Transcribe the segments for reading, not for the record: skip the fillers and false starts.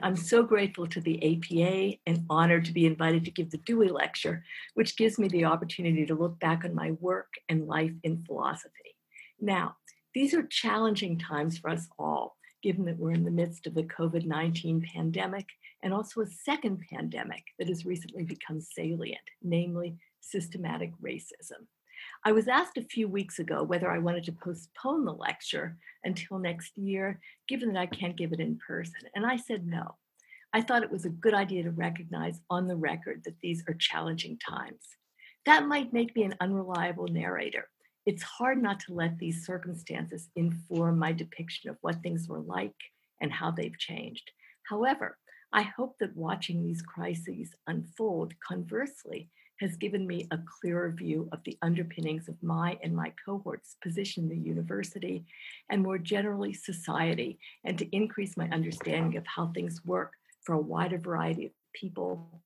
I'm so grateful to the APA and honored to be invited to give the Dewey Lecture, which gives me the opportunity to look back on my work and life in philosophy. Now, these are challenging times for us all, given that we're in the midst of the COVID-19 pandemic and also a second pandemic that has recently become salient, namely systematic racism. I was asked a few weeks ago whether I wanted to postpone the lecture until next year, given that I can't give it in person, and I said no. I thought it was a good idea to recognize on the record that these are challenging times. That might make me an unreliable narrator. It's hard not to let these circumstances inform my depiction of what things were like and how they've changed. However, I hope that watching these crises unfold, conversely, has given me a clearer view of the underpinnings of my and my cohort's position in the university and more generally society, and to increase my understanding of how things work for a wider variety of people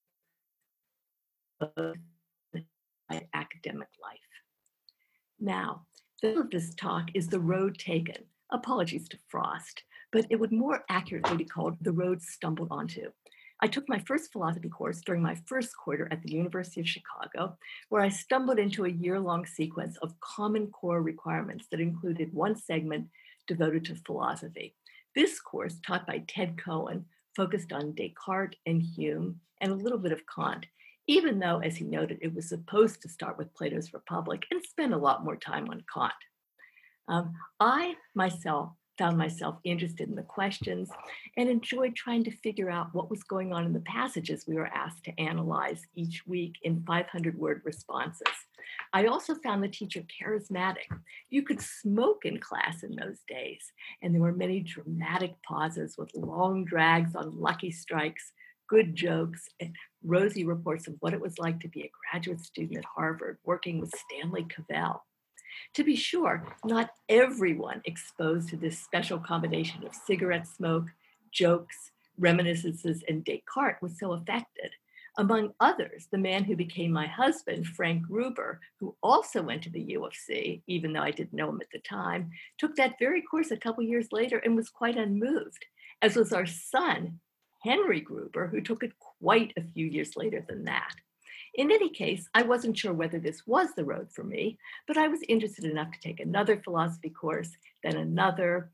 both in academic life. Now, the title of this talk is The Road Taken. Apologies to Frost, but it would more accurately be called The Road Stumbled Onto. I took my first philosophy course during my first quarter at the University of Chicago, where I stumbled into a year-long sequence of common core requirements that included one segment devoted to philosophy. This course, taught by Ted Cohen, focused on Descartes and Hume and a little bit of Kant, even though, as he noted, it was supposed to start with Plato's Republic and spend a lot more time on Kant. I myself found myself interested in the questions and enjoyed trying to figure out what was going on in the passages we were asked to analyze each week in 500-word responses. I also found the teacher charismatic. You could smoke in class in those days, and there were many dramatic pauses with long drags on lucky strikes, good jokes, and rosy reports of what it was like to be a graduate student at Harvard working with Stanley Cavell. To be sure, not everyone exposed to this special combination of cigarette smoke, jokes, reminiscences, and Descartes was so affected. Among others, the man who became my husband, Frank Gruber, who also went to the U of C, even though I didn't know him at the time, took that very course a couple years later and was quite unmoved, as was our son, Henry Gruber, who took it quite a few years later than that. In any case, I wasn't sure whether this was the road for me, but I was interested enough to take another philosophy course, then another,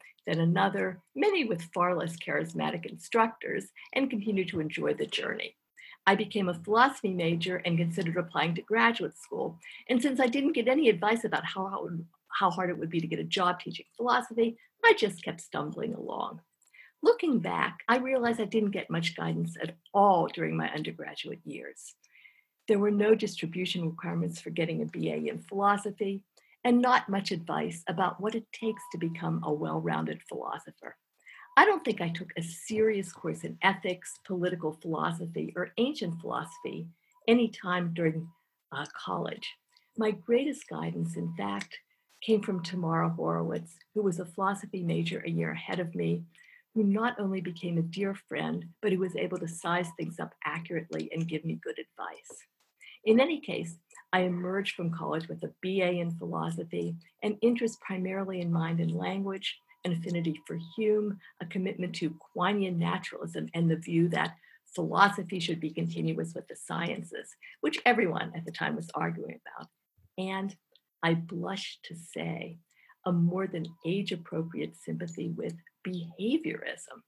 many with far less charismatic instructors, and continue to enjoy the journey. I became a philosophy major and considered applying to graduate school. And since I didn't get any advice about how hard it would be to get a job teaching philosophy, I just kept stumbling along. Looking back, I realized I didn't get much guidance at all during my undergraduate years. There were no distribution requirements for getting a BA in philosophy, and not much advice about what it takes to become a well-rounded philosopher. I don't think I took a serious course in ethics, political philosophy, or ancient philosophy any time during college. My greatest guidance, in fact, came from Tamara Horowitz, who was a philosophy major a year ahead of me, who not only became a dear friend, but who was able to size things up accurately and give me good advice. In any case, I emerged from college with a BA in philosophy, an interest primarily in mind and language, an affinity for Hume, a commitment to Quinian naturalism, and the view that philosophy should be continuous with the sciences, which everyone at the time was arguing about. And I blush to say, a more than age-appropriate sympathy with behaviorism.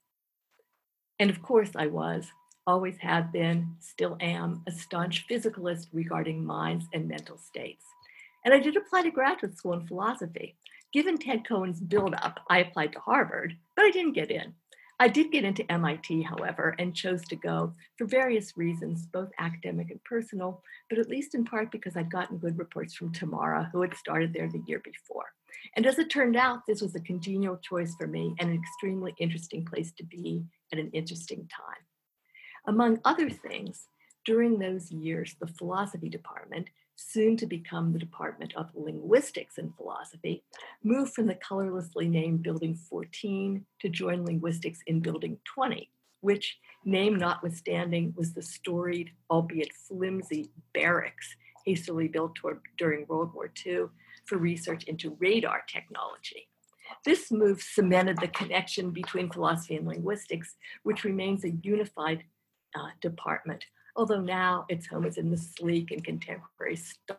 And of course I was, always have been, still am, a staunch physicalist regarding minds and mental states. And I did apply to graduate school in philosophy. Given Ted Cohen's buildup, I applied to Harvard, but I didn't get in. I did get into MIT, however, and chose to go for various reasons, both academic and personal, but at least in part because I'd gotten good reports from Tamara, who had started there the year before. And as it turned out, this was a congenial choice for me and an extremely interesting place to be at an interesting time. Among other things, during those years, the philosophy department, soon to become the Department of Linguistics and Philosophy, moved from the colorlessly named Building 14 to join linguistics in Building 20, which, name notwithstanding, was the storied, albeit flimsy, barracks hastily built during World War II for research into radar technology. This move cemented the connection between philosophy and linguistics, which remains a unified department, although now its home is in the sleek and contemporary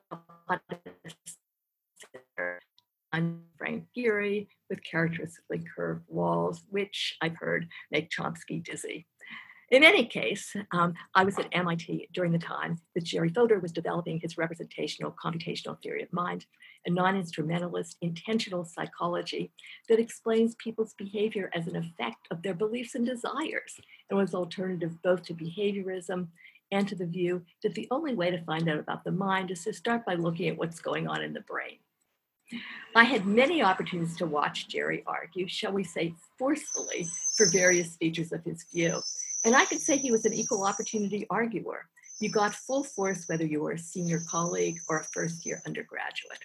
on Frank Gehry with characteristically curved walls, which I've heard make Chomsky dizzy. In any case, I was at MIT during the time that Jerry Fodor was developing his representational computational theory of mind, a non-instrumentalist intentional psychology that explains people's behavior as an effect of their beliefs and desires, and was alternative both to behaviorism and to the view that the only way to find out about the mind is to start by looking at what's going on in the brain. I had many opportunities to watch Jerry argue, shall we say forcefully, for various features of his view. And I could say he was an equal opportunity arguer. You got full force whether you were a senior colleague or a first-year undergraduate.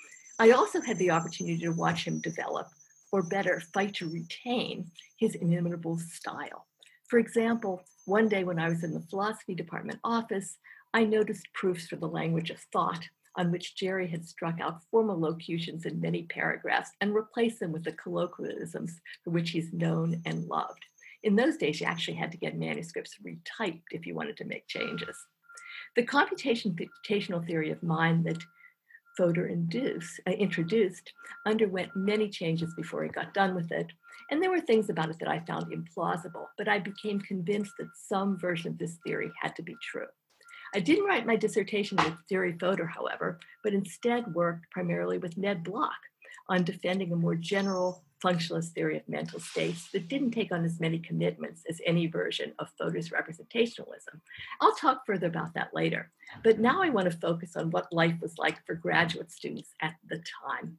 I also had the opportunity to watch him develop, or better, fight to retain, his inimitable style. For example, one day when I was in the philosophy department office, I noticed proofs for the language of thought on which Jerry had struck out formal locutions in many paragraphs and replaced them with the colloquialisms for which he's known and loved. In those days, you actually had to get manuscripts retyped if you wanted to make changes. The computational theory of mind that Fodor introduced underwent many changes before he got done with it, and there were things about it that I found implausible, but I became convinced that some version of this theory had to be true. I didn't write my dissertation with Jerry Fodor, however, but instead worked primarily with Ned Block on defending a more general functionalist theory of mental states that didn't take on as many commitments as any version of Fodor's representationalism. I'll talk further about that later, but now I want to focus on what life was like for graduate students at the time.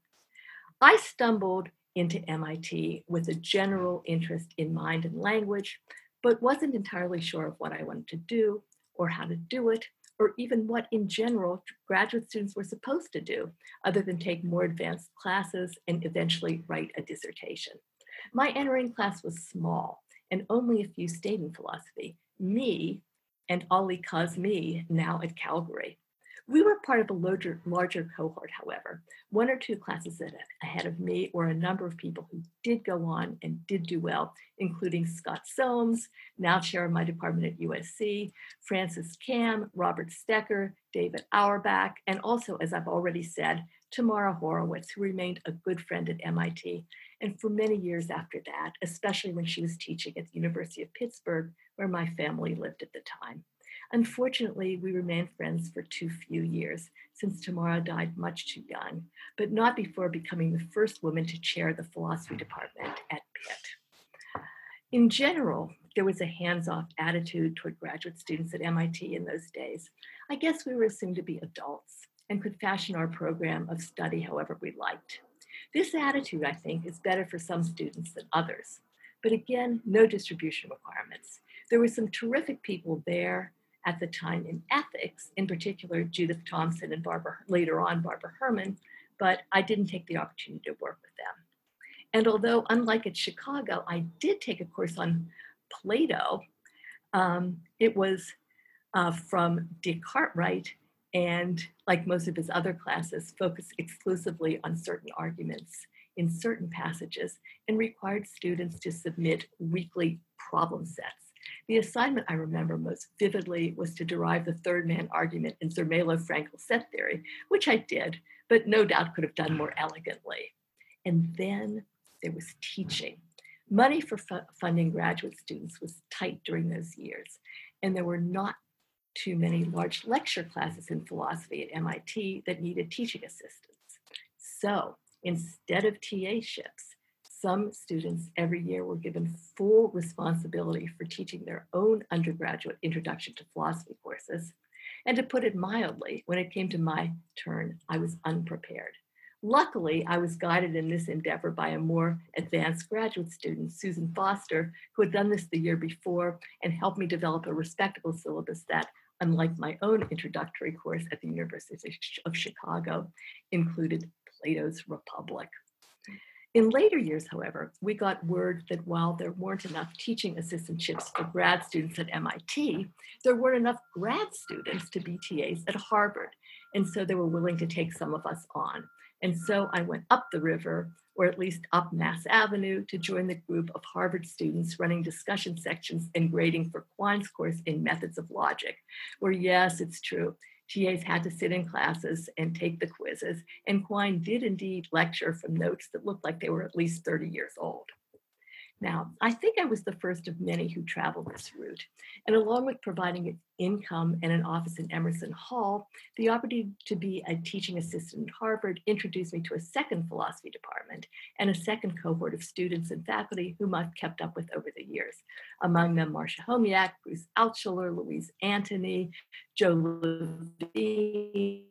I stumbled into MIT with a general interest in mind and language, but wasn't entirely sure of what I wanted to do or how to do it, or even what in general graduate students were supposed to do, other than take more advanced classes and eventually write a dissertation. My entering class was small, and only a few stayed in philosophy, me and Ali Kazmi, now at Calgary. We were part of a larger cohort, however. One or two classes ahead of me were a number of people who did go on and did do well, including Scott Soames, now chair of my department at USC, Francis Kam, Robert Stecker, David Auerbach, and also, as I've already said, Tamara Horowitz, who remained a good friend at MIT, and for many years after that, especially when she was teaching at the University of Pittsburgh, where my family lived at the time. Unfortunately, we remained friends for too few years, since Tamara died much too young, but not before becoming the first woman to chair the philosophy department at Pitt. In general, there was a hands-off attitude toward graduate students at MIT in those days. I guess we were assumed to be adults and could fashion our program of study however we liked. This attitude, I think, is better for some students than others. But again, no distribution requirements. There were some terrific people there at the time in ethics, in particular Judith Thompson and later on Barbara Herman, but I didn't take the opportunity to work with them. And although, unlike at Chicago, I did take a course on Plato, it was from Dick Cartwright, and like most of his other classes, focused exclusively on certain arguments in certain passages and required students to submit weekly problem sets. The assignment I remember most vividly was to derive the third man argument in Zermelo-Fraenkel set theory, which I did, but no doubt could have done more elegantly. And then there was teaching. Money for funding graduate students was tight during those years, and there were not too many large lecture classes in philosophy at MIT that needed teaching assistants. So instead of TA-ships, some students every year were given full responsibility for teaching their own undergraduate introduction to philosophy courses. And to put it mildly, when it came to my turn, I was unprepared. Luckily, I was guided in this endeavor by a more advanced graduate student, Susan Foster, who had done this the year before and helped me develop a respectable syllabus that, unlike my own introductory course at the University of Chicago, included Plato's Republic. In later years, however, we got word that while there weren't enough teaching assistantships for grad students at MIT, there weren't enough grad students to be TAs at Harvard. And so they were willing to take some of us on. And so I went up the river, or at least up Mass Avenue, to join the group of Harvard students running discussion sections and grading for Quine's course in methods of logic, where, yes, it's true, TAs had to sit in classes and take the quizzes, and Quine did indeed lecture from notes that looked like they were at least 30 years old. Now, I think I was the first of many who traveled this route. And along with providing income and an office in Emerson Hall, the opportunity to be a teaching assistant at Harvard introduced me to a second philosophy department and a second cohort of students and faculty whom I've kept up with over the years. Among them, Marcia Homiak, Bruce Altschuler, Louise Antony, Joe Levine,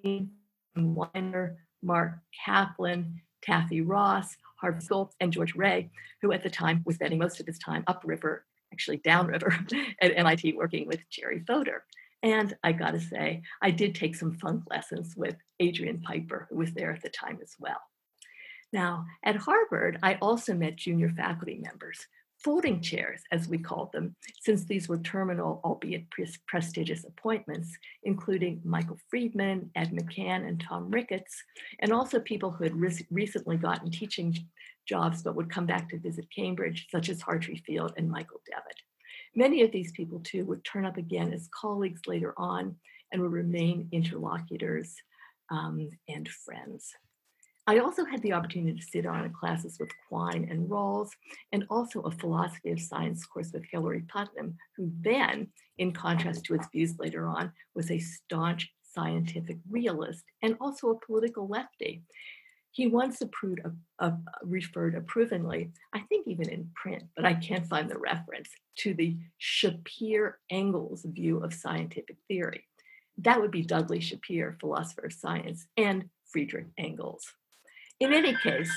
Weiner, Mark Kaplan, Taffy Ross, Harvey Schultz, and George Ray, who at the time was spending most of his time upriver, actually downriver, at MIT working with Jerry Fodor. And I gotta say, I did take some funk lessons with Adrian Piper, who was there at the time as well. Now, at Harvard, I also met junior faculty members, folding chairs, as we called them, since these were terminal, albeit prestigious appointments, including Michael Friedman, Ed McCann, and Tom Ricketts, and also people who had recently gotten teaching jobs but would come back to visit Cambridge, such as Hartree Field and Michael Devitt. Many of these people, too, would turn up again as colleagues later on and would remain interlocutors and friends. I also had the opportunity to sit on in classes with Quine and Rawls, and also a philosophy of science course with Hilary Putnam, who then, in contrast to its views later on, was a staunch scientific realist and also a political lefty. He once referred approvingly, I think even in print, but I can't find the reference, to the Shapir-Engels view of scientific theory. That would be Dudley Shapir, philosopher of science, and Friedrich Engels. In any case,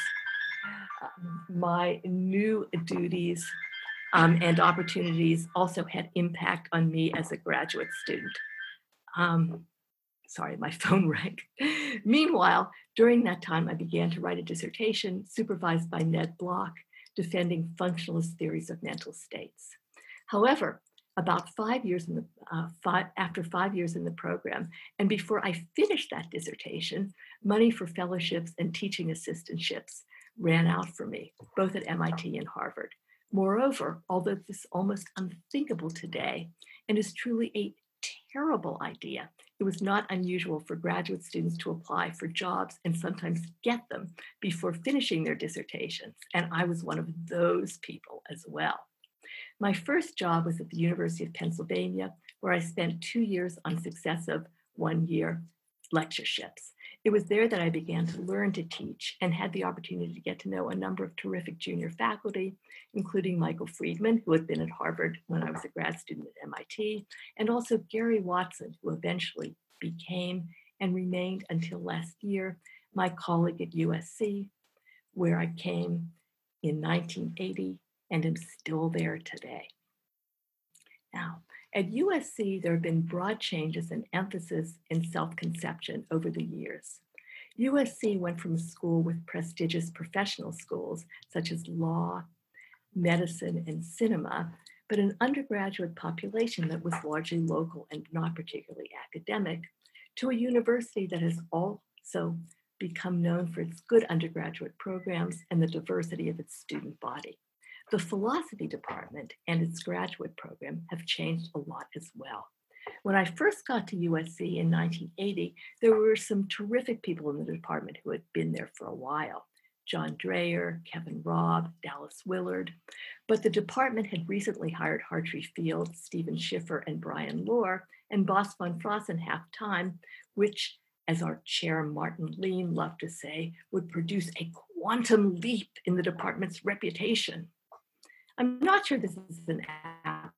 my new duties and opportunities also had impact on me as a graduate student. Sorry, my phone rang. Meanwhile, during that time, I began to write a dissertation supervised by Ned Block, defending functionalist theories of mental states. However, about 5 years after 5 years in the program, and before I finished that dissertation, money for fellowships and teaching assistantships ran out for me, both at MIT and Harvard. Moreover, although this is almost unthinkable today and is truly a terrible idea, it was not unusual for graduate students to apply for jobs and sometimes get them before finishing their dissertations, and I was one of those people as well. My first job was at the University of Pennsylvania, where I spent 2 years on successive one-year lectureships. It was there that I began to learn to teach and had the opportunity to get to know a number of terrific junior faculty, including Michael Friedman, who had been at Harvard when I was a grad student at MIT, and also Gary Watson, who eventually became and remained until last year my colleague at USC, where I came in 1980 and am still there today. Now, at USC, there have been broad changes and emphasis in self-conception over the years. USC went from a school with prestigious professional schools, such as law, medicine, and cinema, but an undergraduate population that was largely local and not particularly academic, to a university that has also become known for its good undergraduate programs and the diversity of its student body. The philosophy department and its graduate program have changed a lot as well. When I first got to USC in 1980, there were some terrific people in the department who had been there for a while. John Dreyer, Kevin Robb, Dallas Willard. But the department had recently hired Hartree Field, Stephen Schiffer, and Brian Lohr, and Bas van Frossen half-time, which, as our chair Martin Lean loved to say, would produce a quantum leap in the department's reputation. I'm not sure this is an app.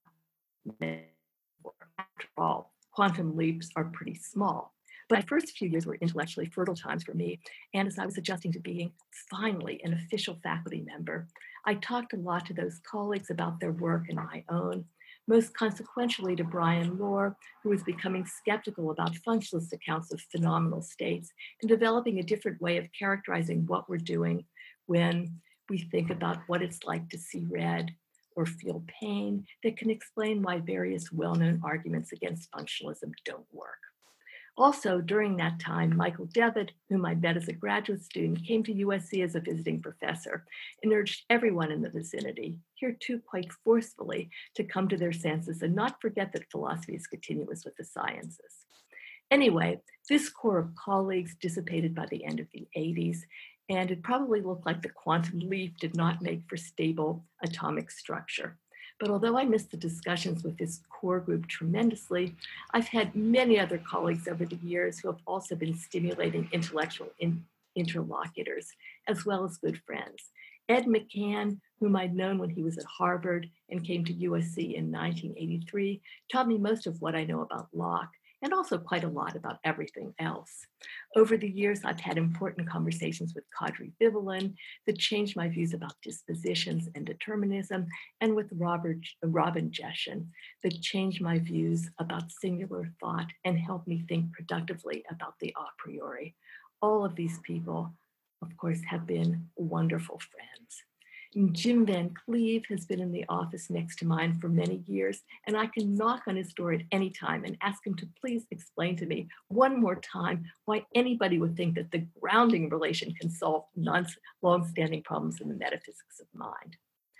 After all, quantum leaps are pretty small. But my first few years were intellectually fertile times for me, and as I was adjusting to being finally an official faculty member, I talked a lot to those colleagues about their work and my own, most consequentially to Brian Lohr, who was becoming skeptical about functionalist accounts of phenomenal states and developing a different way of characterizing what we're doing when we think about what it's like to see red or feel pain that can explain why various well-known arguments against functionalism don't work. Also, during that time, Michael Devitt, whom I met as a graduate student, came to USC as a visiting professor and urged everyone in the vicinity, here too quite forcefully, to come to their senses and not forget that philosophy is continuous with the sciences. Anyway, this core of colleagues dissipated by the end of the 80s, and it probably looked like the quantum leap did not make for stable atomic structure. But although I missed the discussions with this core group tremendously, I've had many other colleagues over the years who have also been stimulating intellectual interlocutors, as well as good friends. Ed McCann, whom I'd known when he was at Harvard and came to USC in 1983, taught me most of what I know about Locke, and also quite a lot about everything else. Over the years, I've had important conversations with Kadri Vivilan that changed my views about dispositions and determinism, and with Robin Jeshen that changed my views about singular thought and helped me think productively about the a priori. All of these people, of course, have been wonderful friends. Jim Van Cleve has been in the office next to mine for many years, and I can knock on his door at any time and ask him to please explain to me one more time why anybody would think that the grounding relation can solve long-standing problems in the metaphysics of mind.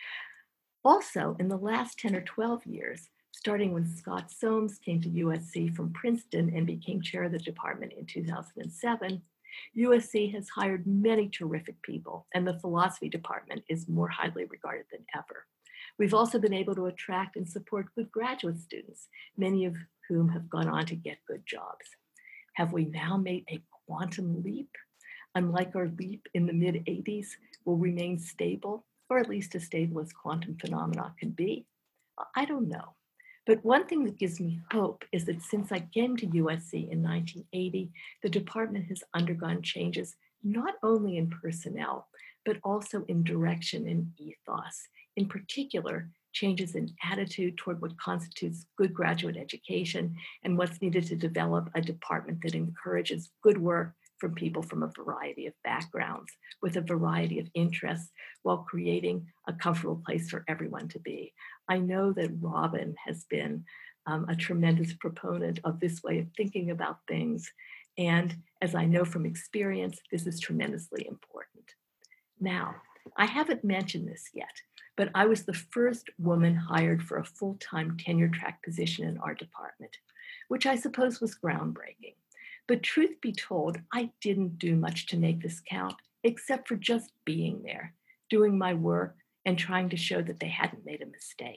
Also, in the last 10 or 12 years, starting when Scott Soames came to USC from Princeton and became chair of the department in 2007, USC has hired many terrific people, and the philosophy department is more highly regarded than ever. We've also been able to attract and support good graduate students, many of whom have gone on to get good jobs. Have we now made a quantum leap? Unlike our leap in the mid-80s, will remain stable, or at least as stable as quantum phenomena can be? I don't know. But one thing that gives me hope is that since I came to USC in 1980, the department has undergone changes not only in personnel, but also in direction and ethos. In particular, changes in attitude toward what constitutes good graduate education and what's needed to develop a department that encourages good work from people from a variety of backgrounds with a variety of interests while creating a comfortable place for everyone to be. I know that Robin has been a tremendous proponent of this way of thinking about things. And as I know from experience, this is tremendously important. Now, I haven't mentioned this yet, but I was the first woman hired for a full-time tenure track position in our department, which I suppose was groundbreaking. But truth be told, I didn't do much to make this count, except for just being there, doing my work, and trying to show that they hadn't made a mistake.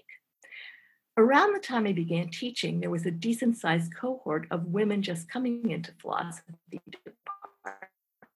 Around the time I began teaching, there was a decent-sized cohort of women just coming into philosophy department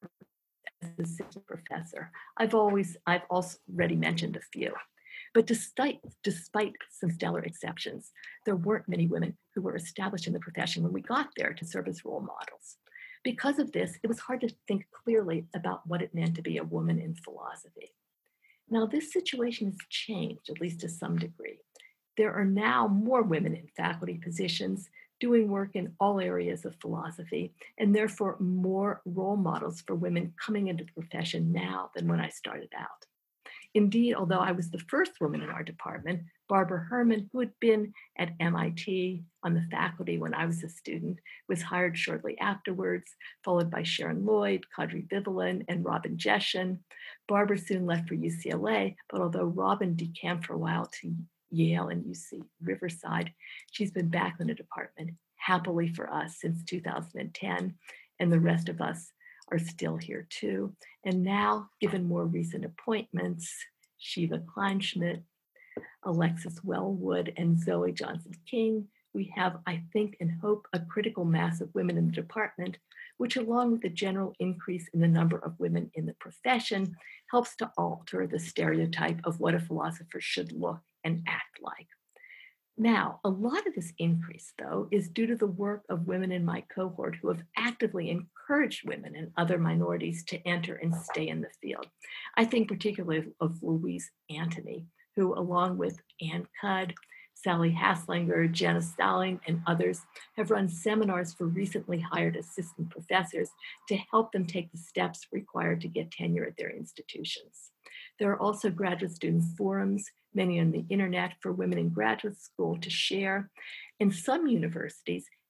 as assistant professor. I've already mentioned a few. But despite some stellar exceptions, there weren't many women who were established in the profession when we got there to serve as role models. Because of this, it was hard to think clearly about what it meant to be a woman in philosophy. Now, this situation has changed, at least to some degree. There are now more women in faculty positions doing work in all areas of philosophy, and therefore more role models for women coming into the profession now than when I started out. Indeed, although I was the first woman in our department, Barbara Herman, who had been at MIT on the faculty when I was a student, was hired shortly afterwards, followed by Sharon Lloyd, Kadri Vivilan, and Robin Jeshen. Barbara soon left for UCLA, but although Robin decamped for a while to Yale and UC Riverside, she's been back in the department happily for us since 2010, and the rest of us are still here too. And now, given more recent appointments, Shiva Kleinschmidt, Alexis Wellwood, and Zoe Johnson-King, we have, I think and hope, a critical mass of women in the department, which along with the general increase in the number of women in the profession, helps to alter the stereotype of what a philosopher should look and act like. Now, a lot of this increase, though, is due to the work of women in my cohort who have actively encouraged women and other minorities to enter and stay in the field. I think particularly of Louise Antony, who, along with Ann Cudd, Sally Haslinger, Janice Stalling, and others, have run seminars for recently hired assistant professors to help them take the steps required to get tenure at their institutions. There are also graduate student forums, many on the internet, for women in graduate school to share. And some universities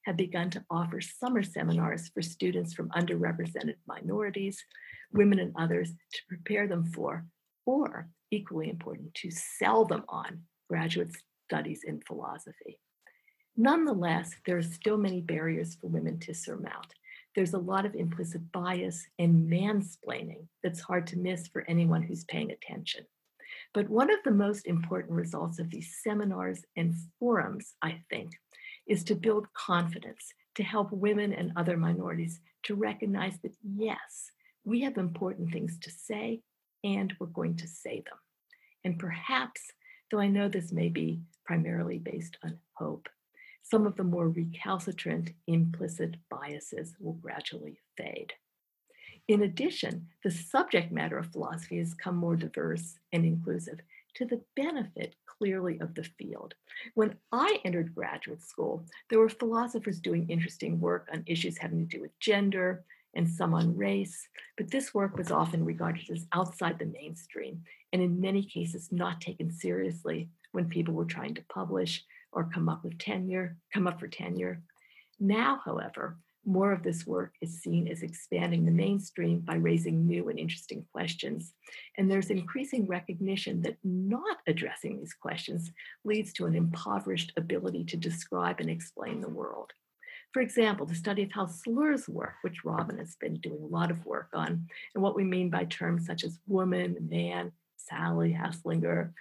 have begun to offer summer seminars for students from underrepresented minorities, women, and others to prepare them for, or equally important, to sell them on graduate studies in philosophy. Nonetheless, there are still many barriers for women to surmount. There's a lot of implicit bias and mansplaining that's hard to miss for anyone who's paying attention. But one of the most important results of these seminars and forums, I think, is to build confidence, to help women and other minorities to recognize that, yes, we have important things to say and we're going to say them. And perhaps, though I know this may be primarily based on hope, some of the more recalcitrant implicit biases will gradually fade. In addition, the subject matter of philosophy has become more diverse and inclusive to the benefit clearly of the field. When I entered graduate school, there were philosophers doing interesting work on issues having to do with gender and some on race, but this work was often regarded as outside the mainstream and in many cases not taken seriously when people were trying to publish or come up for tenure. Now, however, more of this work is seen as expanding the mainstream by raising new and interesting questions. And there's increasing recognition that not addressing these questions leads to an impoverished ability to describe and explain the world. For example, the study of how slurs work, which Robin has been doing a lot of work on, and what we mean by terms such as woman, man, Sally Haslinger,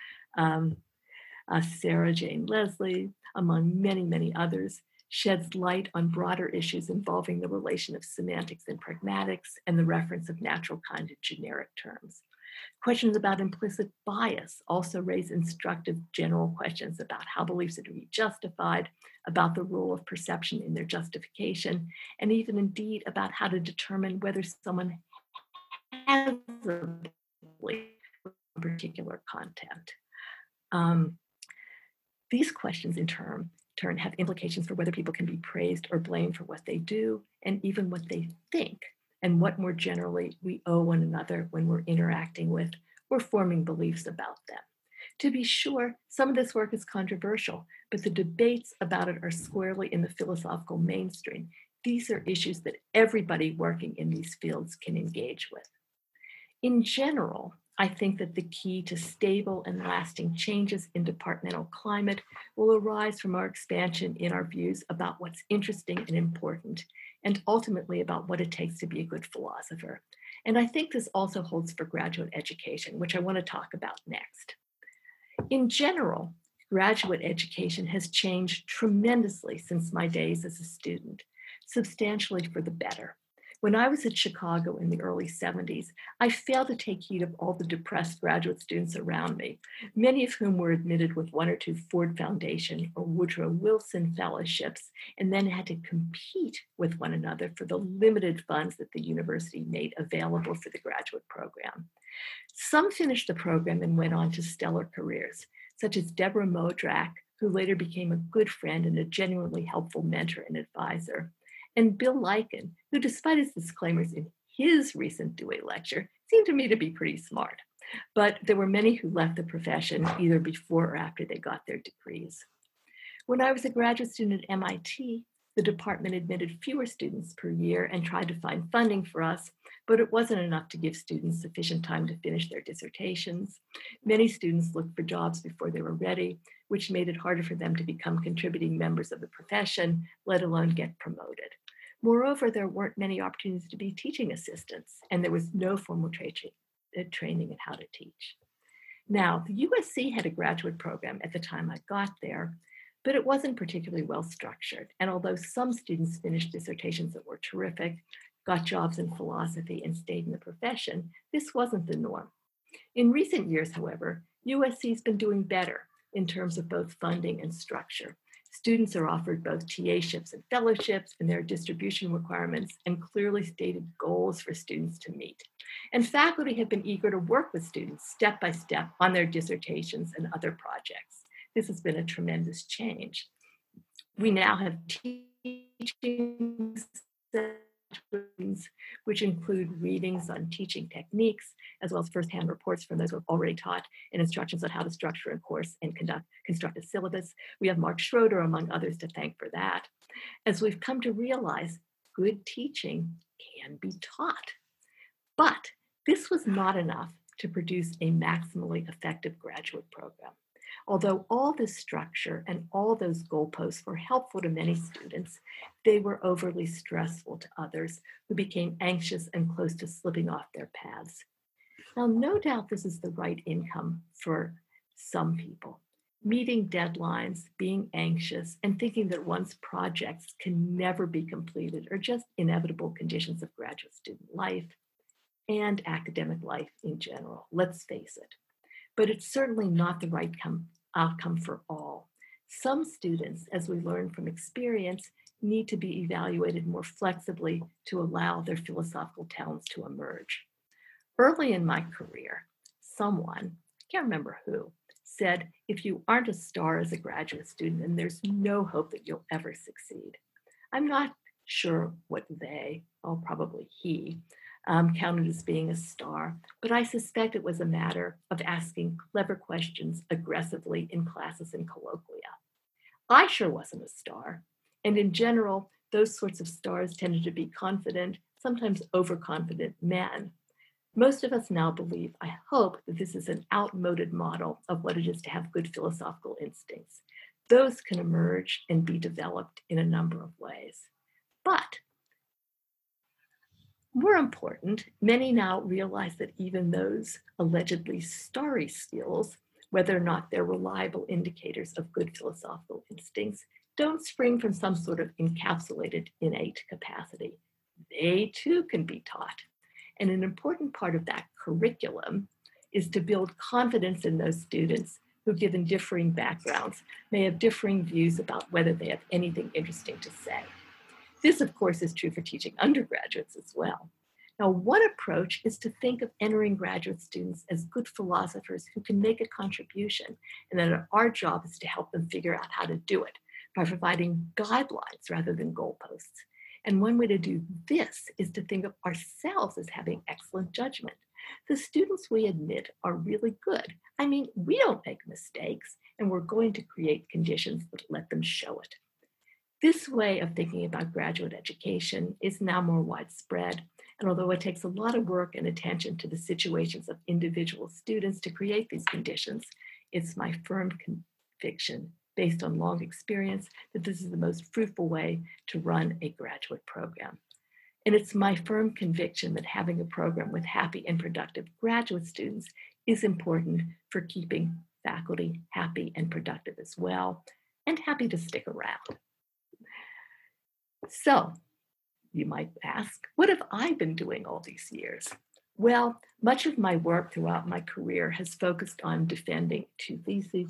Sarah Jane Leslie, among many, many others, sheds light on broader issues involving the relation of semantics and pragmatics and the reference of natural kind and generic terms. Questions about implicit bias also raise instructive general questions about how beliefs are to be justified, about the role of perception in their justification, and even indeed about how to determine whether someone has a belief with particular content. These questions in turn have implications for whether people can be praised or blamed for what they do and even what they think, and what more generally we owe one another when we're interacting with or forming beliefs about them. To be sure, some of this work is controversial, but the debates about it are squarely in the philosophical mainstream. These are issues that everybody working in these fields can engage with. In general, I think that the key to stable and lasting changes in departmental climate will arise from our expansion in our views about what's interesting and important, and ultimately about what it takes to be a good philosopher. And I think this also holds for graduate education, which I want to talk about next. In general, graduate education has changed tremendously since my days as a student, substantially for the better. When I was at Chicago in the early 70s, I failed to take heed of all the depressed graduate students around me, many of whom were admitted with 1 or 2 Ford Foundation or Woodrow Wilson fellowships, and then had to compete with one another for the limited funds that the university made available for the graduate program. Some finished the program and went on to stellar careers, such as Deborah Modrak, who later became a good friend and a genuinely helpful mentor and advisor, and Bill Lycan, who, despite his disclaimers in his recent Dewey lecture, seemed to me to be pretty smart. But there were many who left the profession either before or after they got their degrees. When I was a graduate student at MIT, the department admitted fewer students per year and tried to find funding for us, but it wasn't enough to give students sufficient time to finish their dissertations. Many students looked for jobs before they were ready, which made it harder for them to become contributing members of the profession, let alone get promoted. Moreover, there weren't many opportunities to be teaching assistants, and there was no formal training in how to teach. Now, the USC had a graduate program at the time I got there, but it wasn't particularly well structured. And although some students finished dissertations that were terrific, got jobs in philosophy, and stayed in the profession, this wasn't the norm. In recent years, however, USC's been doing better in terms of both funding and structure. Students are offered both TAships and fellowships, and there are distribution requirements and clearly stated goals for students to meet. And faculty have been eager to work with students step by step on their dissertations and other projects. This has been a tremendous change. We now have teaching sessions, which include readings on teaching techniques, as well as firsthand reports from those who have already taught and instructions on how to structure a course and construct a syllabus. We have Mark Schroeder, among others, to thank for that. as we've come to realize good teaching can be taught. But this was not enough to produce a maximally effective graduate program. Although all this structure and all those goalposts were helpful to many students, they were overly stressful to others who became anxious and close to slipping off their paths. Now, no doubt this is the right income for some people. Meeting deadlines, being anxious, and thinking that one's projects can never be completed are just inevitable conditions of graduate student life and academic life in general. Let's face it. But it's certainly not the right outcome for all. Some students, as we learn from experience, need to be evaluated more flexibly to allow their philosophical talents to emerge. Early in my career, someone, I can't remember who, said, if you aren't a star as a graduate student, then there's no hope that you'll ever succeed. I'm not sure what they, oh, probably he, counted as being a star, but I suspect it was a matter of asking clever questions aggressively in classes and colloquia. I sure wasn't a star, and in general, those sorts of stars tended to be confident, sometimes overconfident men. Most of us now believe, I hope, that this is an outmoded model of what it is to have good philosophical instincts. Those can emerge and be developed in a number of ways. But more important, many now realize that even those allegedly starry skills, whether or not they're reliable indicators of good philosophical instincts, don't spring from some sort of encapsulated innate capacity. They too can be taught. And an important part of that curriculum is to build confidence in those students who, given differing backgrounds, may have differing views about whether they have anything interesting to say. This, of course, is true for teaching undergraduates as well. Now, one approach is to think of entering graduate students as good philosophers who can make a contribution, and that our job is to help them figure out how to do it by providing guidelines rather than goalposts. And one way to do this is to think of ourselves as having excellent judgment. The students we admit are really good. I mean, we don't make mistakes, and we're going to create conditions that let them show it. This way of thinking about graduate education is now more widespread, and although it takes a lot of work and attention to the situations of individual students to create these conditions, it's my firm conviction, based on long experience, that this is the most fruitful way to run a graduate program. And it's my firm conviction that having a program with happy and productive graduate students is important for keeping faculty happy and productive as well, and happy to stick around. So, you might ask, what have I been doing all these years? Well, much of my work throughout my career has focused on defending two theses.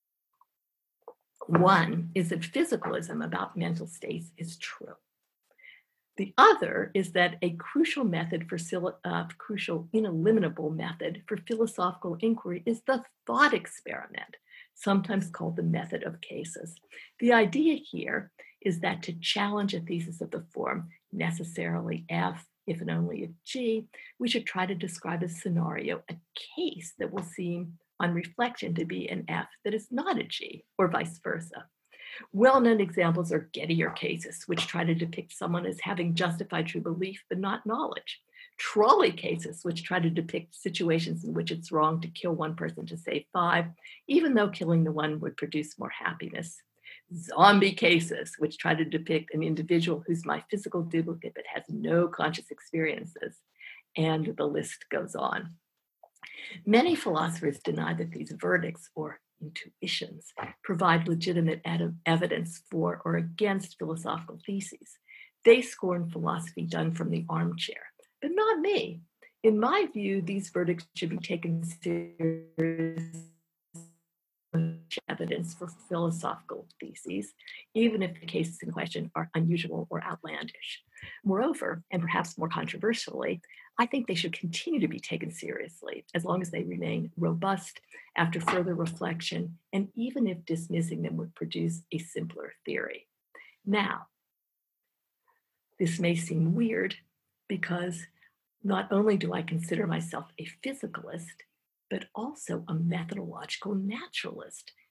One is that physicalism about mental states is true. The other is that a crucial ineliminable method for philosophical inquiry is the thought experiment, sometimes called the method of cases. The idea here is that to challenge a thesis of the form, necessarily F, if and only if G, we should try to describe a scenario, a case that will seem on reflection to be an F that is not a G, or vice versa. Well-known examples are Gettier cases, which try to depict someone as having justified true belief but not knowledge. Trolley cases, which try to depict situations in which it's wrong to kill one person to save five, even though killing the one would produce more happiness. Zombie cases, which try to depict an individual who's my physical duplicate but has no conscious experiences. And the list goes on. Many philosophers deny that these verdicts, or intuitions, provide legitimate evidence for or against philosophical theses. They scorn philosophy done from the armchair, but not me. In my view, these verdicts should be taken seriously evidence for philosophical theses, even if the cases in question are unusual or outlandish. Moreover, and perhaps more controversially, I think they should continue to be taken seriously as long as they remain robust after further reflection, and even if dismissing them would produce a simpler theory. Now, this may seem weird because not only do I consider myself a physicalist, but also a methodological naturalist.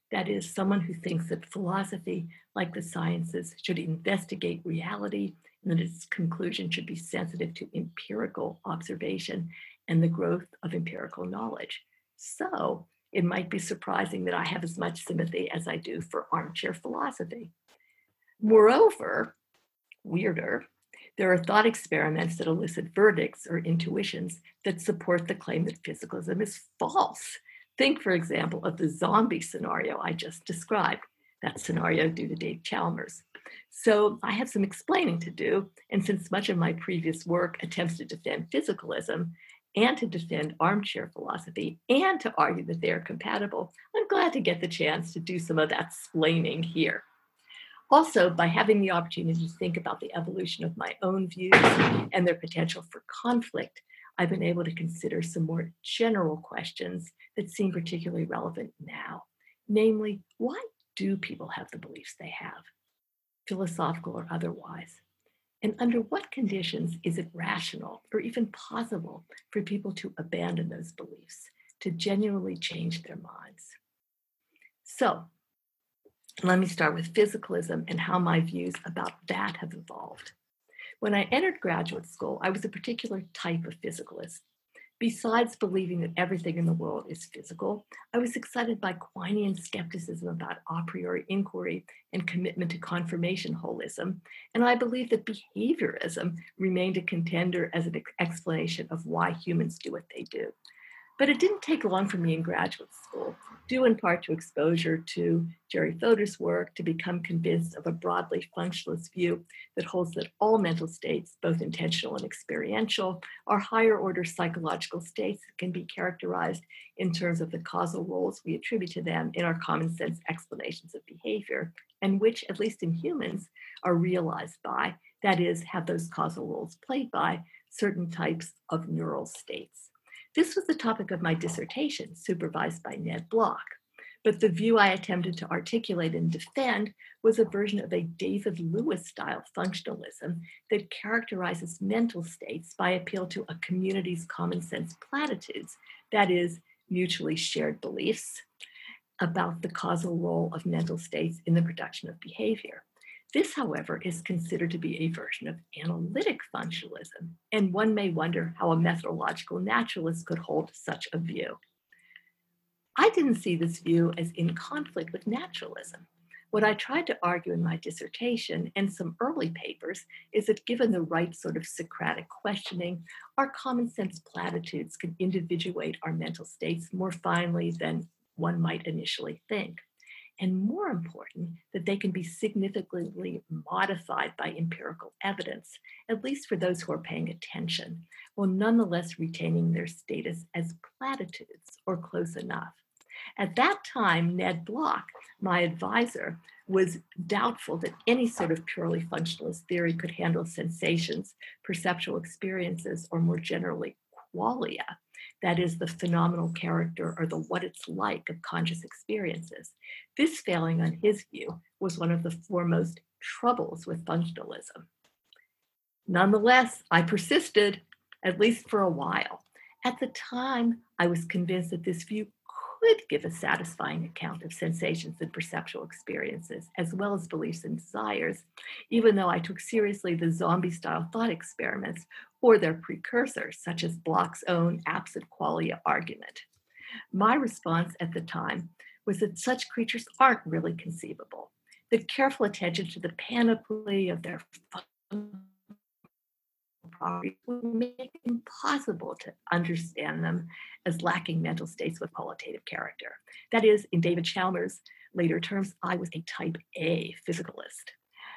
That is, someone who thinks that philosophy, like the sciences, should investigate reality and that its conclusion should be sensitive to empirical observation and the growth of empirical knowledge. So it might be surprising that I have as much sympathy as I do for armchair philosophy. Moreover, weirder, there are thought experiments that elicit verdicts or intuitions that support the claim that physicalism is false. Think, for example, of the zombie scenario I just described, that scenario due to Dave Chalmers. So I have some explaining to do, and since much of my previous work attempts to defend physicalism and to defend armchair philosophy and to argue that they are compatible, I'm glad to get the chance to do some of that splaining here. Also, by having the opportunity to think about the evolution of my own views and their potential for conflict, I've been able to consider some more general questions that seem particularly relevant now. Namely, why do people have the beliefs they have, philosophical or otherwise? And under what conditions is it rational or even possible for people to abandon those beliefs, to genuinely change their minds? So, let me start with physicalism and how my views about that have evolved. When I entered graduate school, I was a particular type of physicalist. Besides believing that everything in the world is physical, I was excited by Quinean skepticism about a priori inquiry and commitment to confirmation holism, and I believed that behaviorism remained a contender as an explanation of why humans do what they do. But it didn't take long for me in graduate school, due in part to exposure to Jerry Fodor's work, to become convinced of a broadly functionalist view that holds that all mental states, both intentional and experiential, are higher order psychological states that can be characterized in terms of the causal roles we attribute to them in our common sense explanations of behavior, and which, at least in humans, are realized by, that is, have those causal roles played by, certain types of neural states. This was the topic of my dissertation, supervised by Ned Block. But the view I attempted to articulate and defend was a version of a David Lewis-style functionalism that characterizes mental states by appeal to a community's common sense platitudes, that is, mutually shared beliefs about the causal role of mental states in the production of behavior. This, however, is considered to be a version of analytic functionalism, and one may wonder how a methodological naturalist could hold such a view. I didn't see this view as in conflict with naturalism. What I tried to argue in my dissertation and some early papers is that given the right sort of Socratic questioning, our common sense platitudes can individuate our mental states more finely than one might initially think. And more important, that they can be significantly modified by empirical evidence, at least for those who are paying attention, while nonetheless retaining their status as platitudes or close enough. At that time, Ned Block, my advisor, was doubtful that any sort of purely functionalist theory could handle sensations, perceptual experiences, or more generally, qualia, that is, the phenomenal character or the what it's like of conscious experiences. This failing, on his view, was one of the foremost troubles with functionalism. Nonetheless, I persisted, at least for a while. At the time, I was convinced that this view could give a satisfying account of sensations and perceptual experiences, as well as beliefs and desires, even though I took seriously the zombie-style thought experiments or their precursors, such as Bloch's own absent qualia argument. My response at the time was that such creatures aren't really conceivable, that careful attention to the panoply of their properties would make it impossible to understand them as lacking mental states with qualitative character. That is, in David Chalmers' later terms, I was a type A physicalist.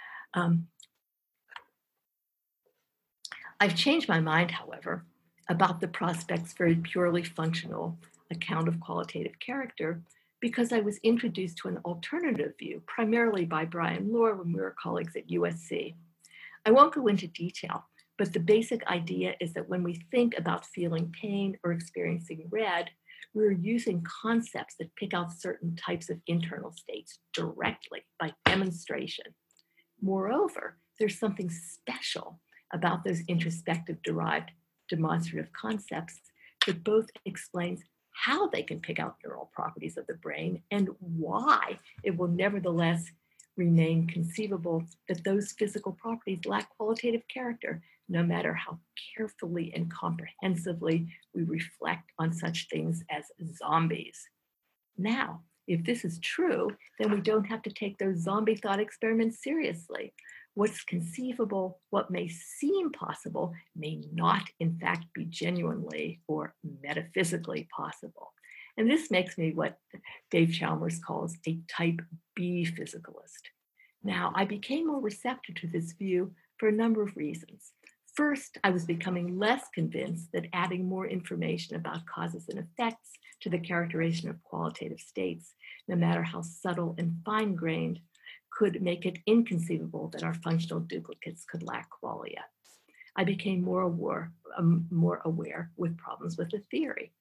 I've changed my mind, however, about the prospects for a purely functional account of qualitative character because I was introduced to an alternative view, primarily by Brian Lohr when we were colleagues at USC. I won't go into detail, but the basic idea is that when we think about feeling pain or experiencing red, we're using concepts that pick out certain types of internal states directly by demonstration. Moreover, there's something special about those introspective derived demonstrative concepts that both explains how they can pick out neural properties of the brain, and why it will nevertheless remain conceivable that those physical properties lack qualitative character, no matter how carefully and comprehensively we reflect on such things as zombies. Now, if this is true, then we don't have to take those zombie thought experiments seriously. What's conceivable, what may seem possible, may not, in fact, be genuinely or metaphysically possible. And this makes me what Dave Chalmers calls a type B physicalist. Now, I became more receptive to this view for a number of reasons. First, I was becoming less convinced that adding more information about causes and effects to the characterization of qualitative states, no matter how subtle and fine-grained, could make it inconceivable that our functional duplicates could lack qualia. I became more aware with problems with the theory.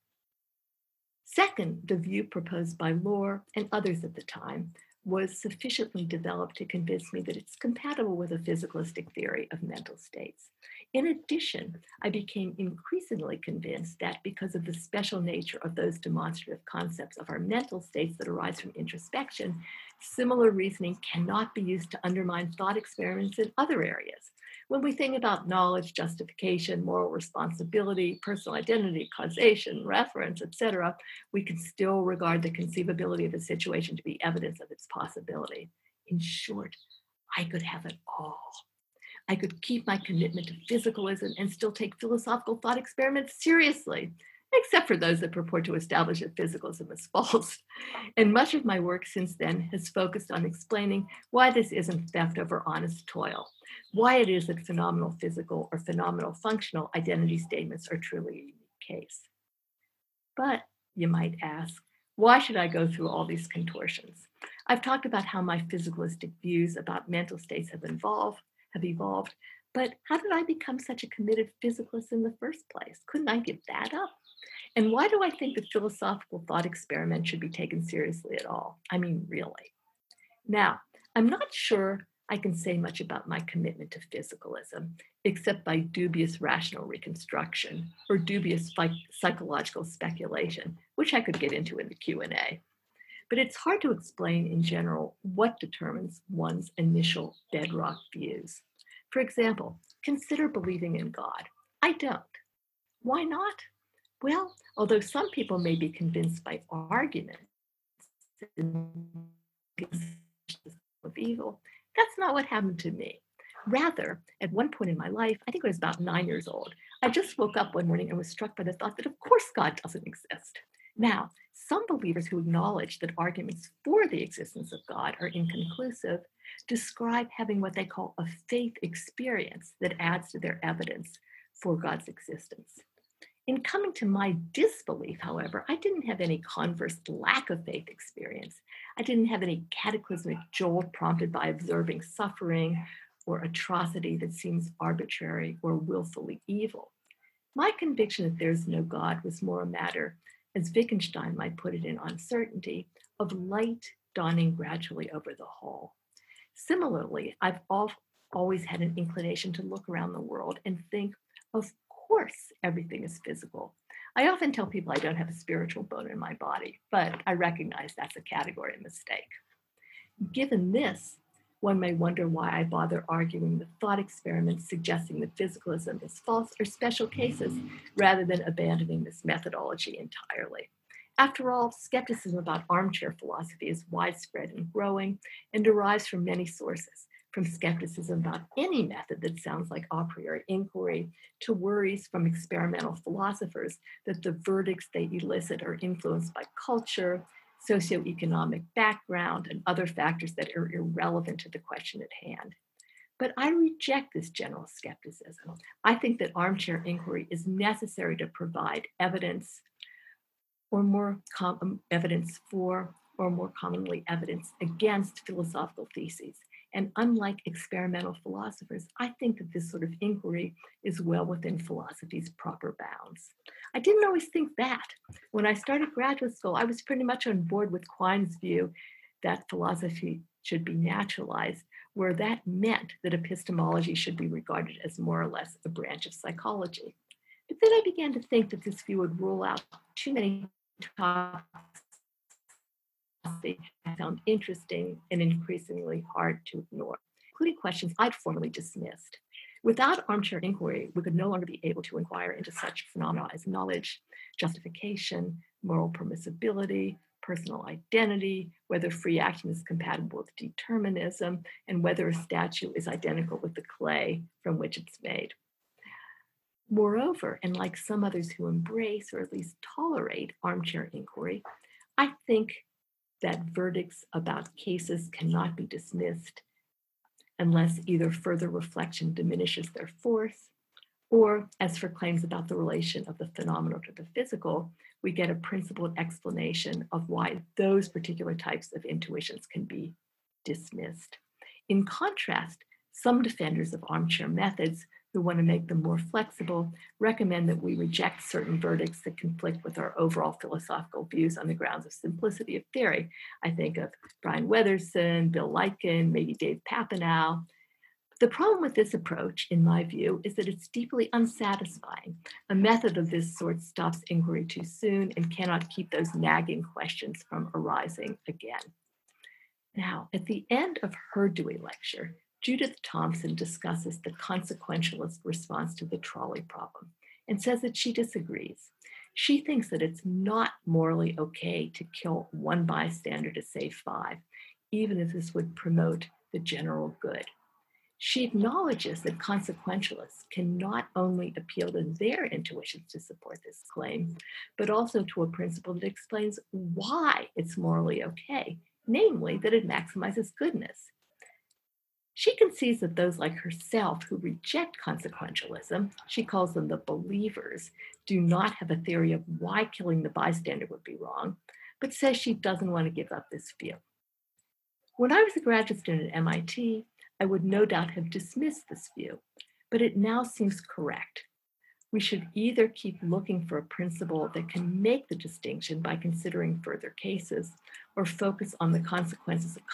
Second, the view proposed by Lohr and others at the time was sufficiently developed to convince me that it's compatible with a physicalistic theory of mental states. In addition, I became increasingly convinced that because of the special nature of those demonstrative concepts of our mental states that arise from introspection, similar reasoning cannot be used to undermine thought experiments in other areas. When we think about knowledge, justification, moral responsibility, personal identity, causation, reference, etc., we can still regard the conceivability of a situation to be evidence of its possibility. In short, I could have it all. I could keep my commitment to physicalism and still take philosophical thought experiments seriously, except for those that purport to establish that physicalism is false. And much of my work since then has focused on explaining why this isn't theft over honest toil, why it is that phenomenal physical or phenomenal functional identity statements are truly a unique case. But, you might ask, why should I go through all these contortions? I've talked about how my physicalistic views about mental states have evolved, but how did I become such a committed physicalist in the first place? Couldn't I give that up? And why do I think the philosophical thought experiment should be taken seriously at all? I mean, really. Now, I'm not sure I can say much about my commitment to physicalism, except by dubious rational reconstruction or dubious psychological speculation, which I could get into in the Q&A. But it's hard to explain in general what determines one's initial bedrock views. For example, consider believing in God. I don't. Why not? Well, although some people may be convinced by argument of evil, that's not what happened to me. Rather, at one point in my life, I think I was about 9 years old, I just woke up one morning and was struck by the thought that, of course, God doesn't exist. Now, some believers who acknowledge that arguments for the existence of God are inconclusive describe having what they call a faith experience that adds to their evidence for God's existence. In coming to my disbelief, however, I didn't have any converse lack of faith experience. I didn't have any cataclysmic jolt prompted by observing suffering or atrocity that seems arbitrary or willfully evil. My conviction that there's no God was more a matter, as Wittgenstein might put it in Uncertainty, of light dawning gradually over the whole. Similarly, I've always had an inclination to look around the world and think, of course, everything is physical. I often tell people I don't have a spiritual bone in my body, but I recognize that's a category mistake. Given this, one may wonder why I bother arguing the thought experiments suggesting that physicalism is false or special cases, rather than abandoning this methodology entirely. After all, skepticism about armchair philosophy is widespread and growing and derives from many sources, from skepticism about any method that sounds like a priori inquiry to worries from experimental philosophers that the verdicts they elicit are influenced by culture, socioeconomic background, and other factors that are irrelevant to the question at hand. But I reject this general skepticism. I think that armchair inquiry is necessary to provide evidence or more evidence for, or more commonly evidence against philosophical theses. And unlike experimental philosophers, I think that this sort of inquiry is well within philosophy's proper bounds. I didn't always think that. When I started graduate school, I was pretty much on board with Quine's view that philosophy should be naturalized, where that meant that epistemology should be regarded as more or less a branch of psychology. But then I began to think that this view would rule out too many topics I found interesting and increasingly hard to ignore, including questions I'd formerly dismissed. Without armchair inquiry, we could no longer be able to inquire into such phenomena as knowledge, justification, moral permissibility, personal identity, whether free action is compatible with determinism, and whether a statue is identical with the clay from which it's made. Moreover, and like some others who embrace or at least tolerate armchair inquiry, I think that verdicts about cases cannot be dismissed unless either further reflection diminishes their force, or as for claims about the relation of the phenomenal to the physical, we get a principled explanation of why those particular types of intuitions can be dismissed. In contrast, some defenders of armchair methods who want to make them more flexible recommend that we reject certain verdicts that conflict with our overall philosophical views on the grounds of simplicity of theory. I think of Brian Weatherson, Bill Lightkin, maybe Dave Papineau. The problem with this approach, in my view, is that it's deeply unsatisfying. A method of this sort stops inquiry too soon and cannot keep those nagging questions from arising again. Now, at the end of her Dewey lecture, Judith Thomson discusses the consequentialist response to the trolley problem and says that she disagrees. She thinks that it's not morally okay to kill one bystander to save five, even if this would promote the general good. She acknowledges that consequentialists can not only appeal to their intuitions to support this claim, but also to a principle that explains why it's morally okay, namely that it maximizes goodness. She concedes that those like herself who reject consequentialism, she calls them the believers, do not have a theory of why killing the bystander would be wrong, but says she doesn't want to give up this view. When I was a graduate student at MIT, I would no doubt have dismissed this view, but it now seems correct. We should either keep looking for a principle that can make the distinction by considering further cases, or focus on the consequences of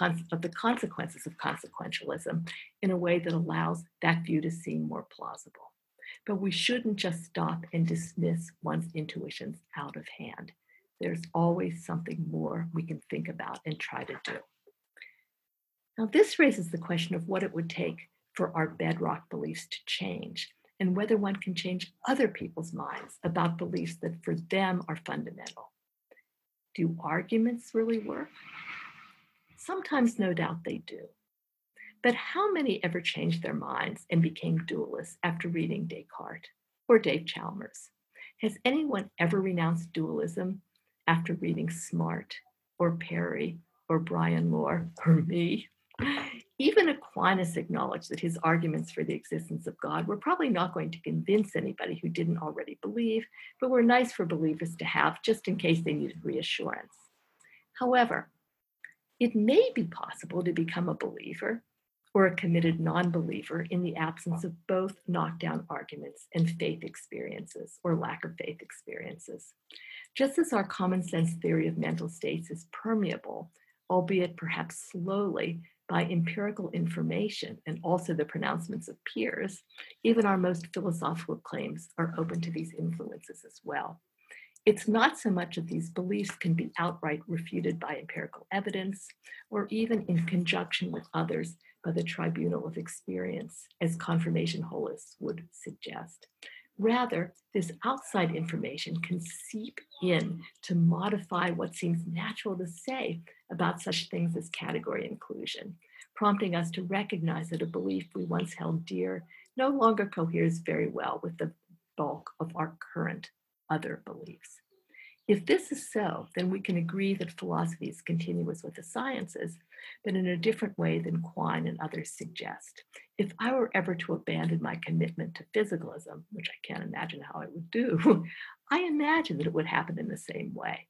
consequentialism in a way that allows that view to seem more plausible. But we shouldn't just stop and dismiss one's intuitions out of hand. There's always something more we can think about and try to do. Now, this raises the question of what it would take for our bedrock beliefs to change, and whether one can change other people's minds about beliefs that for them are fundamental. Do arguments really work? Sometimes, no doubt, they do. But how many ever changed their minds and became dualists after reading Descartes or Dave Chalmers? Has anyone ever renounced dualism after reading Smart or Perry or Brian Lohr or me? Even Aquinas acknowledged that his arguments for the existence of God were probably not going to convince anybody who didn't already believe, but were nice for believers to have just in case they needed reassurance. However, it may be possible to become a believer or a committed non-believer in the absence of both knockdown arguments and faith experiences or lack of faith experiences. Just as our common sense theory of mental states is permeable, albeit perhaps slowly, by empirical information and also the pronouncements of peers, even our most philosophical claims are open to these influences as well. It's not so much that these beliefs can be outright refuted by empirical evidence, or even in conjunction with others by the tribunal of experience, as confirmation holists would suggest. Rather, this outside information can seep in to modify what seems natural to say about such things as category inclusion, prompting us to recognize that a belief we once held dear no longer coheres very well with the bulk of our current other beliefs. If this is so, then we can agree that philosophy is continuous with the sciences, but in a different way than Quine and others suggest. If I were ever to abandon my commitment to physicalism, which I can't imagine how I would do, I imagine that it would happen in the same way.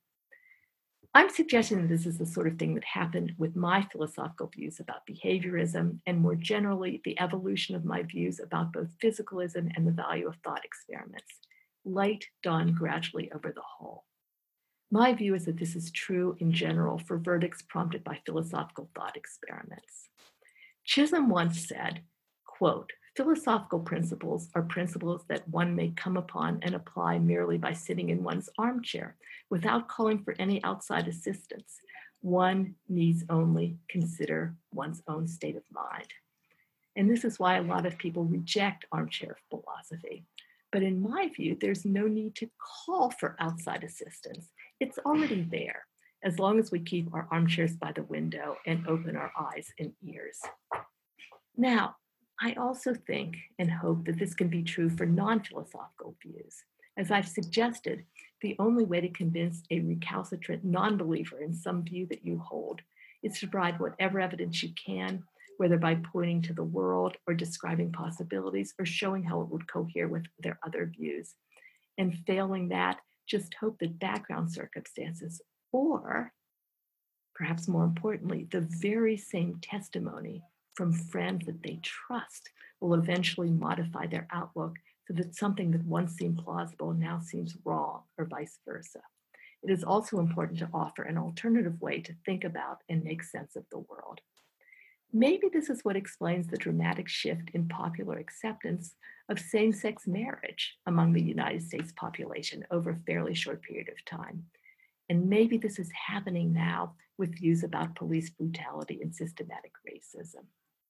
I'm suggesting that this is the sort of thing that happened with my philosophical views about behaviorism, and more generally, the evolution of my views about both physicalism and the value of thought experiments. Light dawned gradually over the whole. My view is that this is true in general for verdicts prompted by philosophical thought experiments. Chisholm once said, quote, Philosophical principles are principles that one may come upon and apply merely by sitting in one's armchair without calling for any outside assistance. One needs only consider one's own state of mind. And this is why a lot of people reject armchair philosophy. But in my view, there's no need to call for outside assistance. It's already there, as long as we keep our armchairs by the window and open our eyes and ears. Now, I also think and hope that this can be true for non-philosophical views. As I've suggested, the only way to convince a recalcitrant non-believer in some view that you hold is to provide whatever evidence you can, whether by pointing to the world or describing possibilities or showing how it would cohere with their other views. And failing that, just hope that background circumstances, or perhaps more importantly, the very same testimony from friends that they trust will eventually modify their outlook so that something that once seemed plausible now seems wrong, or vice versa. It is also important to offer an alternative way to think about and make sense of the world. Maybe this is what explains the dramatic shift in popular acceptance of same-sex marriage among the United States population over a fairly short period of time. And maybe this is happening now with views about police brutality and systematic racism.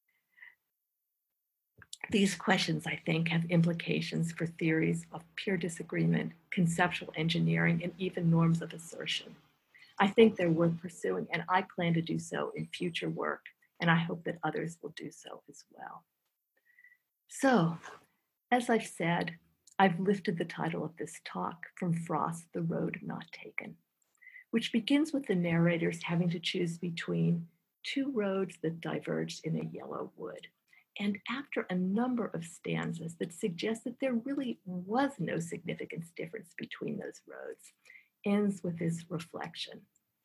These questions, I think, have implications for theories of pure disagreement, conceptual engineering, and even norms of assertion. I think they're worth pursuing, and I plan to do so in future work, and I hope that others will do so as well. So, as I've said, I've lifted the title of this talk from Frost, The Road Not Taken, which begins with the narrators having to choose between two roads that diverged in a yellow wood. And after a number of stanzas that suggest that there really was no significant difference between those roads, ends with this reflection.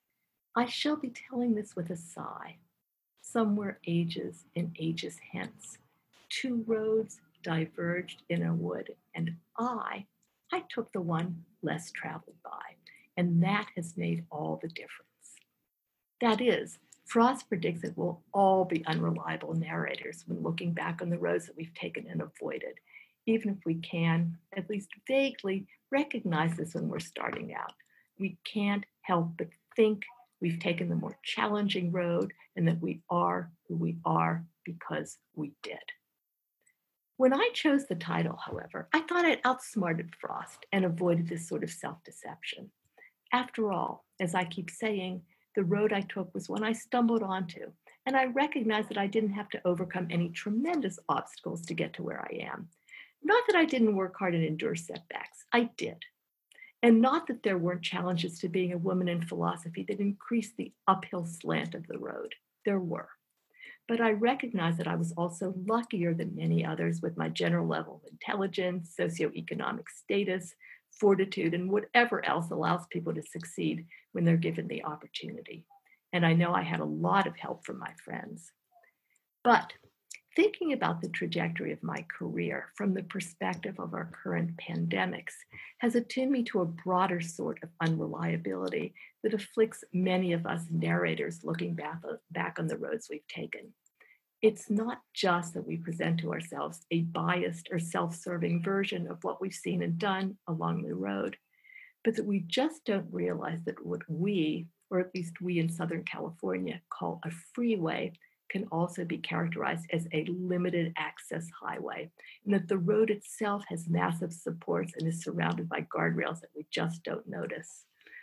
I shall be telling this with a sigh. Somewhere ages and ages hence, two roads diverged in a wood, and I took the one less traveled by, and that has made all the difference. That is, Frost predicts that we'll all be unreliable narrators when looking back on the roads that we've taken and avoided, even if we can, at least vaguely, recognize this when we're starting out. We can't help but think we've taken the more challenging road and that we are who we are because we did. When I chose the title, however, I thought I'd outsmarted Frost and avoided this sort of self-deception. After all, as I keep saying, the road I took was one I stumbled onto, and I recognized that I didn't have to overcome any tremendous obstacles to get to where I am. Not that I didn't work hard and endure setbacks, I did. And not that there weren't challenges to being a woman in philosophy that increased the uphill slant of the road. There were. But I recognized that I was also luckier than many others with my general level of intelligence, socioeconomic status, fortitude, and whatever else allows people to succeed when they're given the opportunity. And I know I had a lot of help from my friends. But thinking about the trajectory of my career from the perspective of our current pandemics has attuned me to a broader sort of unreliability that afflicts many of us narrators looking back on the roads we've taken. It's not just that we present to ourselves a biased or self-serving version of what we've seen and done along the road, but that we just don't realize that what we, or at least we in Southern California, call a freeway can also be characterized as a limited access highway, and that the road itself has massive supports and is surrounded by guardrails that we just don't notice.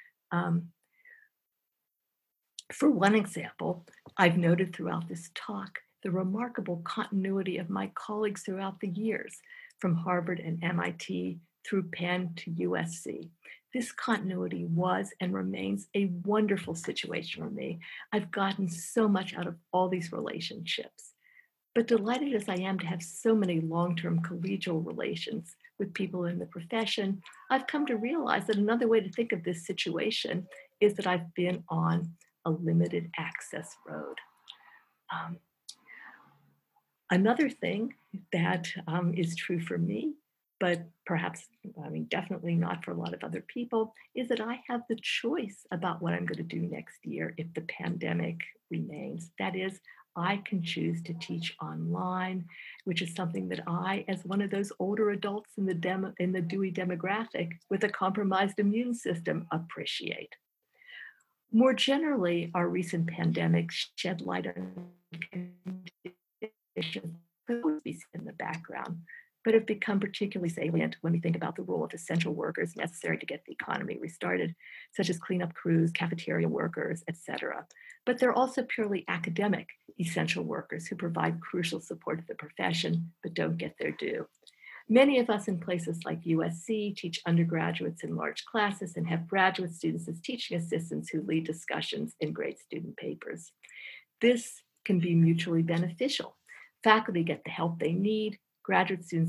For one example, I've noted throughout this talk the remarkable continuity of my colleagues throughout the years, from Harvard and MIT through Penn to USC. This continuity was and remains a wonderful situation for me. I've gotten so much out of all these relationships. But delighted as I am to have so many long-term collegial relations with people in the profession, I've come to realize that another way to think of this situation is that I've been on a limited access road. Another thing that is true for me but perhaps, I mean, definitely not for a lot of other people, is that I have the choice about what I'm going to do next year if the pandemic remains. That is, I can choose to teach online, which is something that I, as one of those older adults in in the Dewey demographic with a compromised immune system, appreciate. More generally, our recent pandemic shed light on conditions that always be seen in the background, but have become particularly salient when we think about the role of essential workers necessary to get the economy restarted, such as cleanup crews, cafeteria workers, etc. But they're also purely academic essential workers who provide crucial support to the profession but don't get their due. Many of us in places like USC teach undergraduates in large classes and have graduate students as teaching assistants who lead discussions in grade student papers. This can be mutually beneficial. Faculty get the help they need, graduate students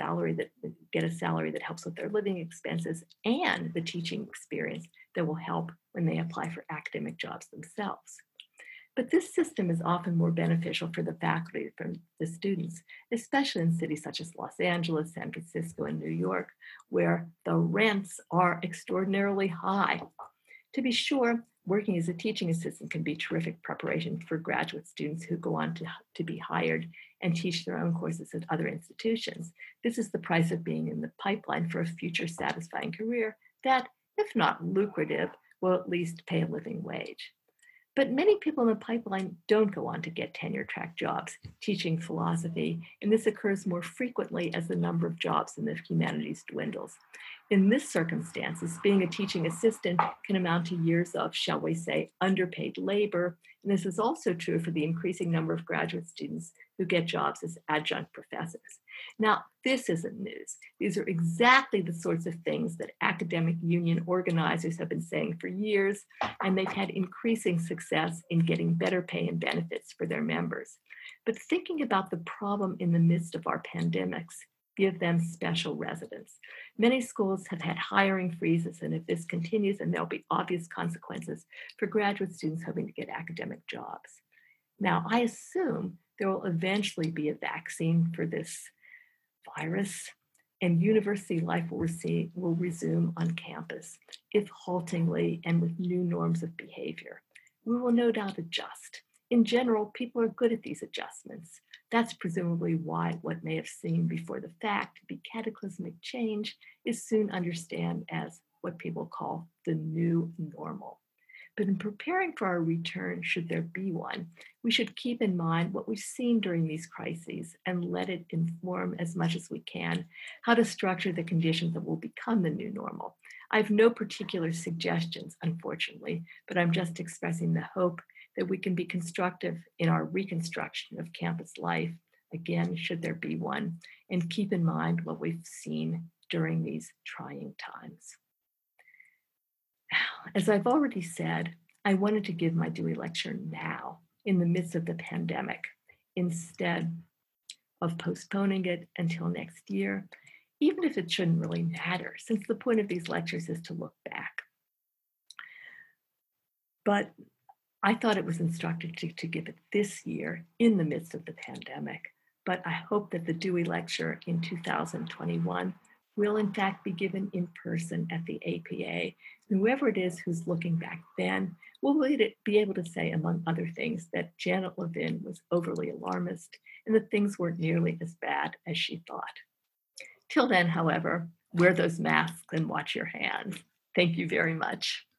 get a salary that helps with their living expenses, and the teaching experience that will help when they apply for academic jobs themselves. But this system is often more beneficial for the faculty than the students, especially in cities such as Los Angeles, San Francisco, and New York, where the rents are extraordinarily high. To be sure, working as a teaching assistant can be terrific preparation for graduate students who go on to be hired and teach their own courses at other institutions. This is the price of being in the pipeline for a future satisfying career that, if not lucrative, will at least pay a living wage. But many people in the pipeline don't go on to get tenure track jobs teaching philosophy, and this occurs more frequently as the number of jobs in the humanities dwindles. In this circumstances, being a teaching assistant can amount to years of, shall we say, underpaid labor, and this is also true for the increasing number of graduate students who get jobs as adjunct professors. Now, this isn't news. These are exactly the sorts of things that academic union organizers have been saying for years, and they've had increasing success in getting better pay and benefits for their members. But thinking about the problem in the midst of our pandemics give them special resonance. Many schools have had hiring freezes, and if this continues, then there'll be obvious consequences for graduate students hoping to get academic jobs. Now, I assume there will eventually be a vaccine for this virus, and university life will resume on campus, if haltingly and with new norms of behavior. We will no doubt adjust. In general, people are good at these adjustments. That's presumably why what may have seemed before the fact to be cataclysmic change is soon understood as what people call the new normal. But in preparing for our return, should there be one, we should keep in mind what we've seen during these crises and let it inform as much as we can how to structure the conditions that will become the new normal. I have no particular suggestions, unfortunately, but I'm just expressing the hope that we can be constructive in our reconstruction of campus life, again, should there be one, and keep in mind what we've seen during these trying times. As I've already said, I wanted to give my Dewey Lecture now, in the midst of the pandemic, instead of postponing it until next year, even if it shouldn't really matter, since the point of these lectures is to look back. But I thought it was instructive to give it this year in the midst of the pandemic, but I hope that the Dewey Lecture in 2021 will in fact be given in person at the APA. And whoever it is who's looking back then will be able to say, among other things, that Janet Levin was overly alarmist and that things weren't nearly as bad as she thought. Till then, however, wear those masks and watch your hands. Thank you very much.